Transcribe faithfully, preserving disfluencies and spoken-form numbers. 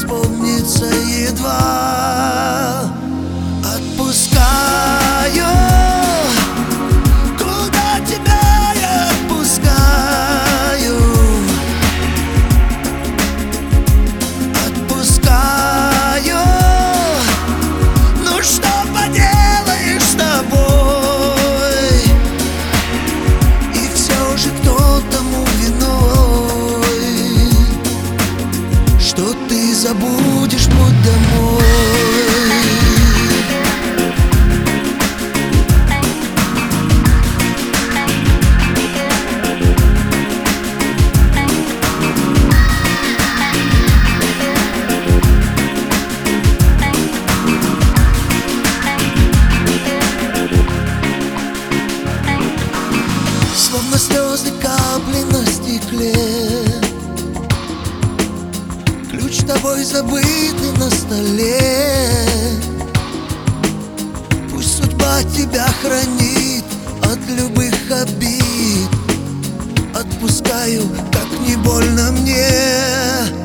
вспомнится едва. Отпускаю, куда тебя я отпускаю. Отпускаю, ну что поделаешь с тобой. И все же кто тому виной, что ты забудешь путь домой. Словно слезы капли на стекле, ключ тобой забытый на столе. Пусть судьба тебя хранит от любых обид. Отпускаю, как не больно мне.